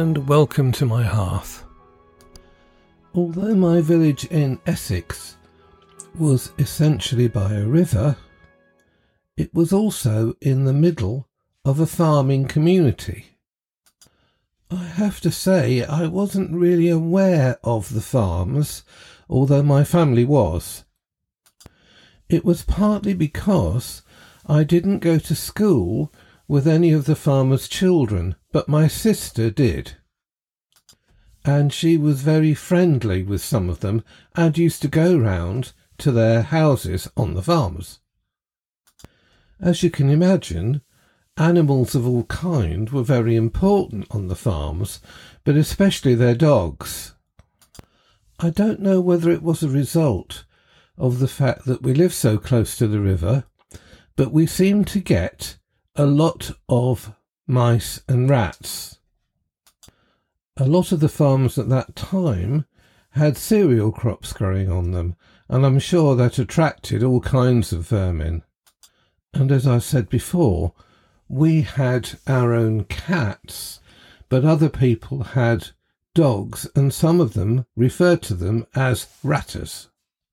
and welcome to my hearth. Although my village in Essex was essentially by a river, it was also in the middle of a farming community. I have to say I wasn't really aware of the farms, although my family was. It was partly because I didn't go to school with any of the farmers' children, but my sister did. And she was very friendly with some of them and used to go round to their houses on the farms. As you can imagine, animals of all kind were very important on the farms, but especially their dogs. I don't know whether it was a result of the fact that we live so close to the river, but we seemed to get a lot of mice and rats. A lot of the farms at that time had cereal crops growing on them, and I'm sure that attracted all kinds of vermin. And as I said before, we had our own cats, but other people had dogs, and some of them referred to them as ratters.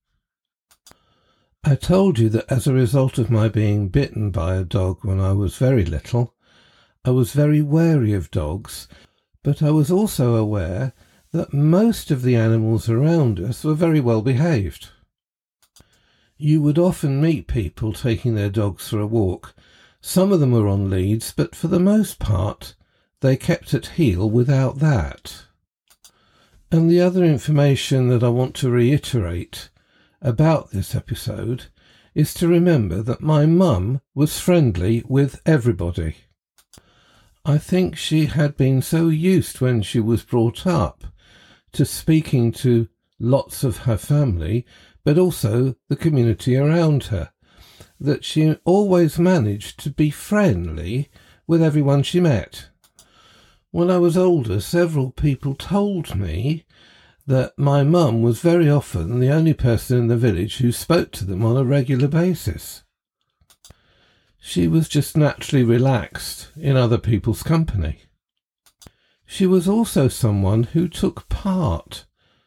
I told you that as a result of my being bitten by a dog when I was very little, I was very wary of dogs, but I was also aware that most of the animals around us were very well behaved. You would often meet people taking their dogs for a walk. Some of them were on leads, but for the most part, they kept at heel without that. And the other information that I want to reiterate about this episode is to remember that my mum was friendly with everybody. I think she had been so used when she was brought up to speaking to lots of her family, but also the community around her, that she always managed to be friendly with everyone she met. When I was older, several people told me that my mum was very often the only person in the village who spoke to them on a regular basis. She was just naturally relaxed in other people's company. She was also someone who took part.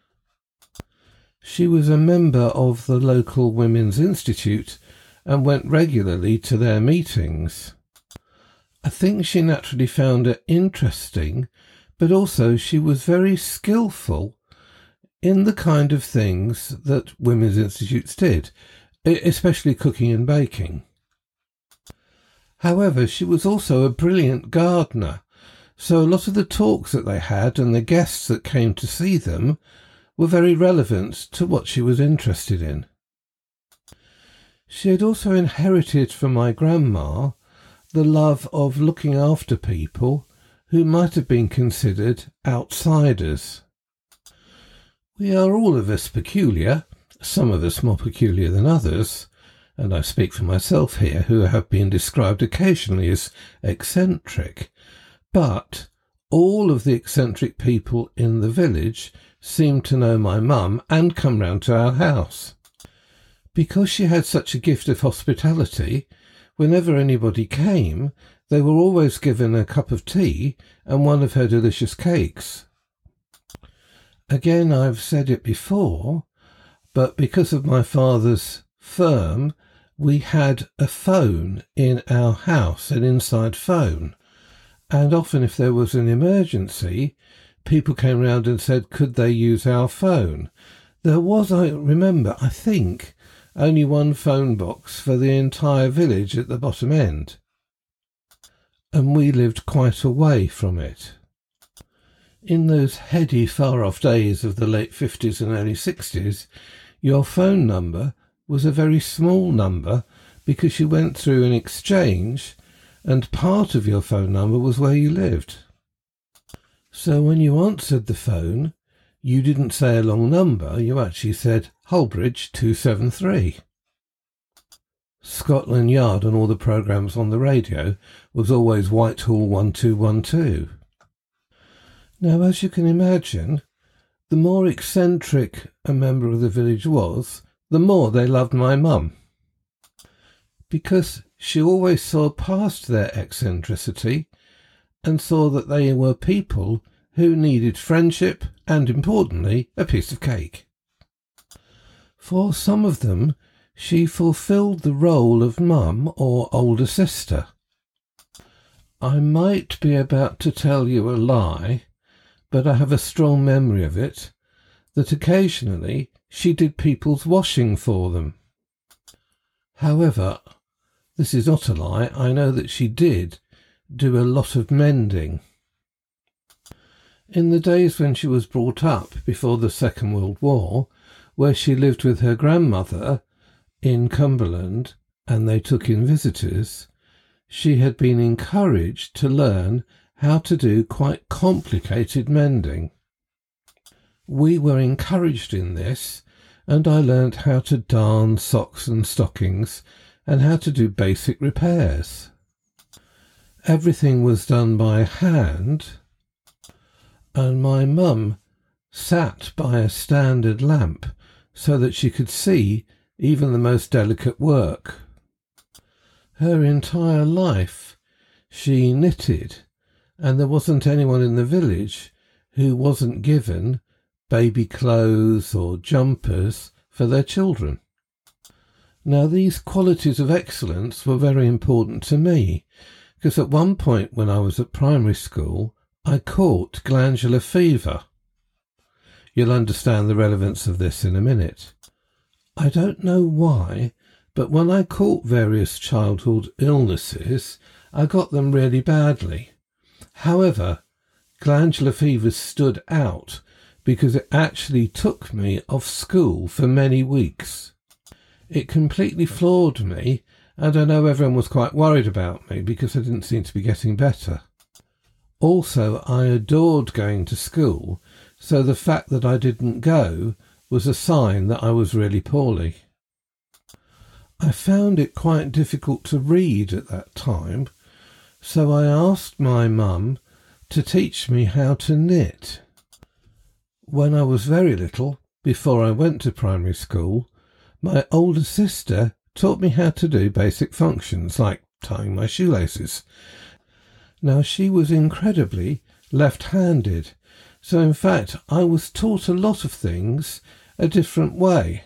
She was a member of the local Women's Institute and went regularly to their meetings. I think she naturally found it interesting, but also she was very skillful in the kind of things that Women's Institutes did, especially cooking and baking. However, she was also a brilliant gardener, so a lot of the talks that they had and the guests that came to see them were very relevant to what she was interested in. She had also inherited from my grandma the love of looking after people who might have been considered outsiders. We are all of us peculiar, some of us more peculiar than others, and I speak for myself here, who have been described occasionally as eccentric, but all of the eccentric people in the village seemed to know my mum and come round to our house. Because she had such a gift of hospitality, whenever anybody came, they were always given a cup of tea and one of her delicious cakes. Again, I've said it before, but because of my father's firm, we had a phone in our house, an inside phone. And often if there was an emergency, people came round and said, could they use our phone? There was, I remember, I think, only one phone box for the entire village at the bottom end. And we lived quite away from it. In those heady, far-off days of the late 50s and early 60s, your phone number was a very small number because you went through an exchange and part of your phone number was where you lived. So when you answered the phone, you didn't say a long number, you actually said Holbridge 273. Scotland Yard on all the programmes on the radio was always Whitehall 1212. Now, as you can imagine, the more eccentric a member of the village was, the more they loved my mum. Because she always saw past their eccentricity and saw that they were people who needed friendship and, importantly, a piece of cake. For some of them, she fulfilled the role of mum or older sister. I might be about to tell you a lie, but I have a strong memory of it, that occasionally she did people's washing for them. However, this is not a lie. I know that she did do a lot of mending. In the days when she was brought up before the Second World War, where she lived with her grandmother in Cumberland and they took in visitors, she had been encouraged to learn how to do quite complicated mending. We were encouraged in this, and I learnt how to darn socks and stockings and how to do basic repairs. Everything was done by hand, and my mum sat by a standard lamp so that she could see even the most delicate work. Her entire life she knitted, and there wasn't anyone in the village who wasn't given baby clothes or jumpers for their children. Now, these qualities of excellence were very important to me, because at one point when I was at primary school, I caught glandular fever. You'll understand the relevance of this in a minute. I don't know why, but when I caught various childhood illnesses, I got them really badly. However, glandular fever stood out because it actually took me off school for many weeks. It completely floored me, and I know everyone was quite worried about me because I didn't seem to be getting better. Also, I adored going to school, so the fact that I didn't go was a sign that I was really poorly. I found it quite difficult to read at that time, so I asked my mum to teach me how to knit. When I was very little, before I went to primary school, my older sister taught me how to do basic functions like tying my shoelaces. Now, she was incredibly left-handed, so in fact I was taught a lot of things a different way.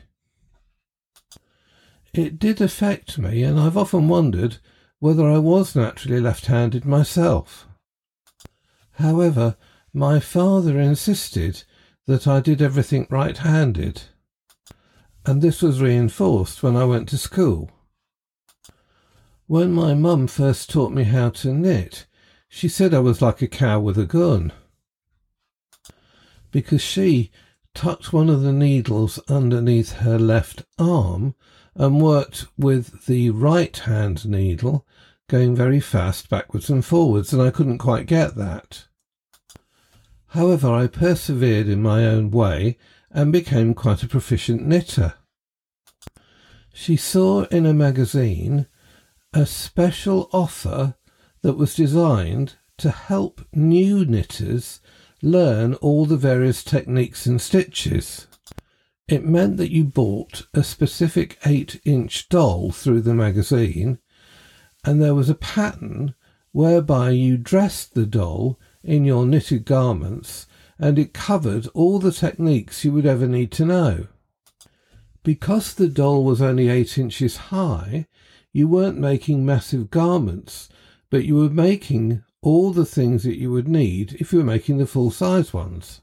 It did affect me, and I've often wondered whether I was naturally left-handed myself. However, my father insisted that I did everything right-handed, and this was reinforced when I went to school. When my mum first taught me how to knit, she said I was like a cow with a gun, because she tucked one of the needles underneath her left arm and worked with the right-hand needle, going very fast backwards and forwards, and I couldn't quite get that. However, I persevered in my own way and became quite a proficient knitter. She saw in a magazine a special offer that was designed to help new knitters learn all the various techniques and stitches. It meant that you bought a specific 8-inch doll through the magazine, and there was a pattern whereby you dressed the doll in your knitted garments, and it covered all the techniques you would ever need to know. Because the doll was only 8 inches high, you weren't making massive garments, but you were making all the things that you would need if you were making the full-size ones.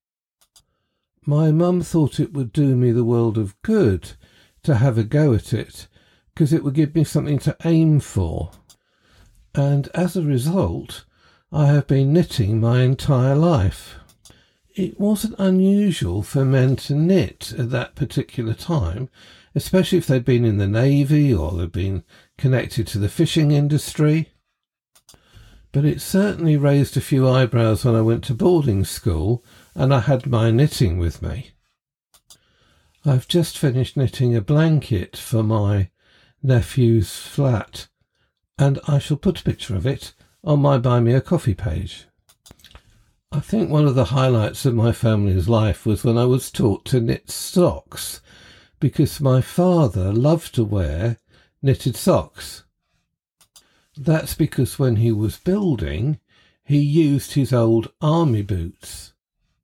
My mum thought it would do me the world of good to have a go at it, because it would give me something to aim for. And as a result, I have been knitting my entire life. It wasn't unusual for men to knit at that particular time, especially if they'd been in the Navy or they'd been connected to the fishing industry. But it certainly raised a few eyebrows when I went to boarding school and I had my knitting with me. I've just finished knitting a blanket for my nephew's flat, and I shall put a picture of it on my Buy Me a Coffee page. I think one of the highlights of my family's life was when I was taught to knit socks, because my father loved to wear knitted socks. That's because when he was building, he used his old army boots.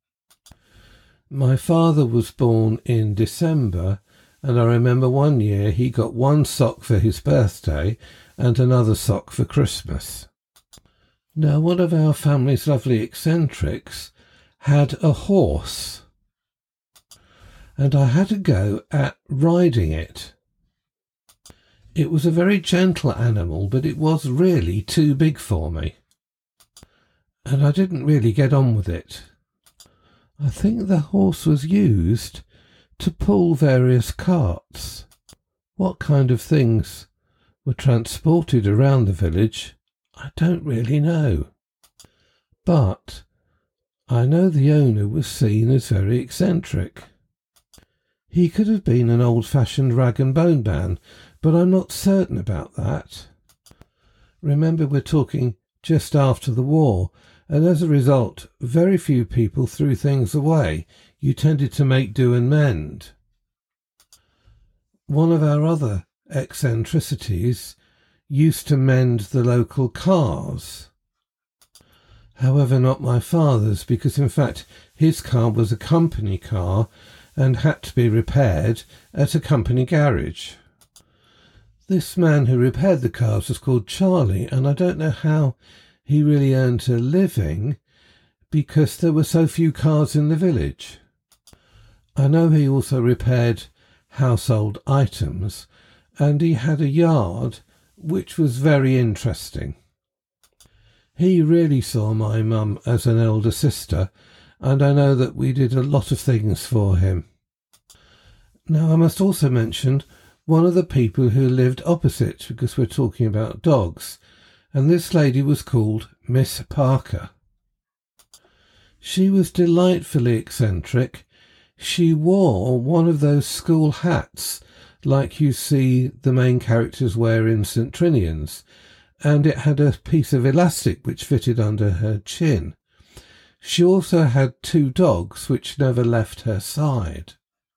My father was born in December, and I remember one year he got one sock for his birthday and another sock for Christmas. Now, one of our family's lovely eccentrics had a horse, and I had a go at riding it. It was a very gentle animal, but it was really too big for me, and I didn't really get on with it. I think the horse was used to pull various carts. What kind of things were transported around the village, I don't really know. But I know the owner was seen as very eccentric. He could have been an old-fashioned rag and bone man, but I'm not certain about that. Remember, we're talking just after the war, and as a result, very few people threw things away. You tended to make do and mend. One of our other eccentricities used to mend the local cars. However, not my father's, because in fact his car was a company car and had to be repaired at a company garage. This man who repaired the cars was called Charlie, and I don't know how he really earned a living because there were so few cars in the village. I know he also repaired household items, and he had a yard which was very interesting. He really saw my mum as an elder sister, and I know that we did a lot of things for him. Now, I must also mention one of the people who lived opposite, because we're talking about dogs, and this lady was called Miss Parker. She was delightfully eccentric. She wore one of those school hats like you see the main characters wear in St. Trinian's, and it had a piece of elastic which fitted under her chin. She also had 2 dogs which never left her side.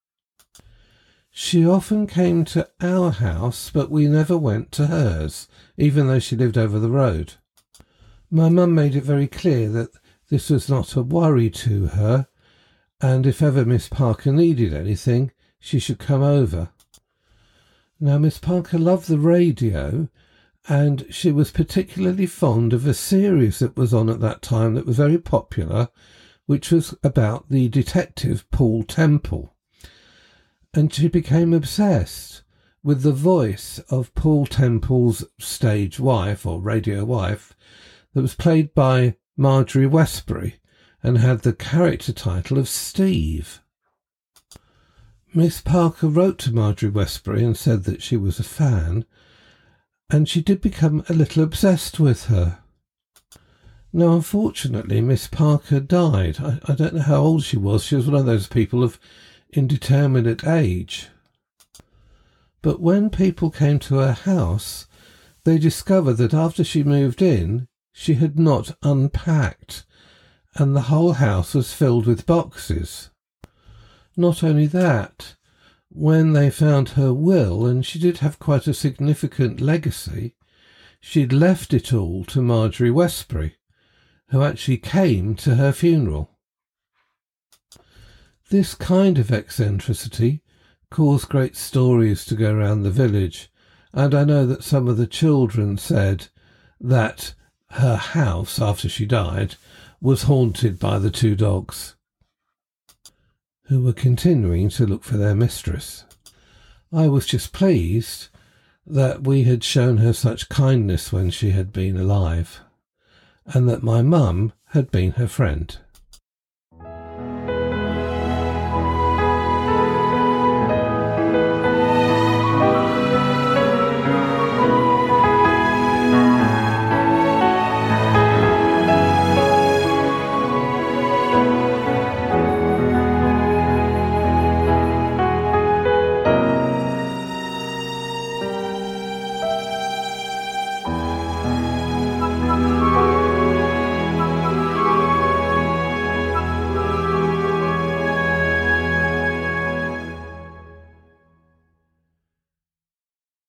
She often came to our house, but we never went to hers, even though she lived over the road. My mum made it very clear that this was not a worry to her, and if ever Miss Parker needed anything, she should come over. Now, Miss Parker loved the radio, and she was particularly fond of a series that was on at that time that was very popular, which was about the detective Paul Temple. And she became obsessed with the voice of Paul Temple's stage wife, or radio wife, that was played by Marjorie Westbury, and had the character title of Steve. Miss Parker wrote to Marjorie Westbury and said that she was a fan, and she did become a little obsessed with her. Now, unfortunately, Miss Parker died. I don't know how old she was. She was one of those people of indeterminate age. But when people came to her house, they discovered that after she moved in, she had not unpacked, and the whole house was filled with boxes. Not only that, when they found her will, and she did have quite a significant legacy, she'd left it all to Marjorie Westbury, who actually came to her funeral. This kind of eccentricity caused great stories to go around the village, and I know that some of the children said that her house, after she died, was haunted by the 2 dogs, who were continuing to look for their mistress. I was just pleased that we had shown her such kindness when she had been alive, and that my mum had been her friend.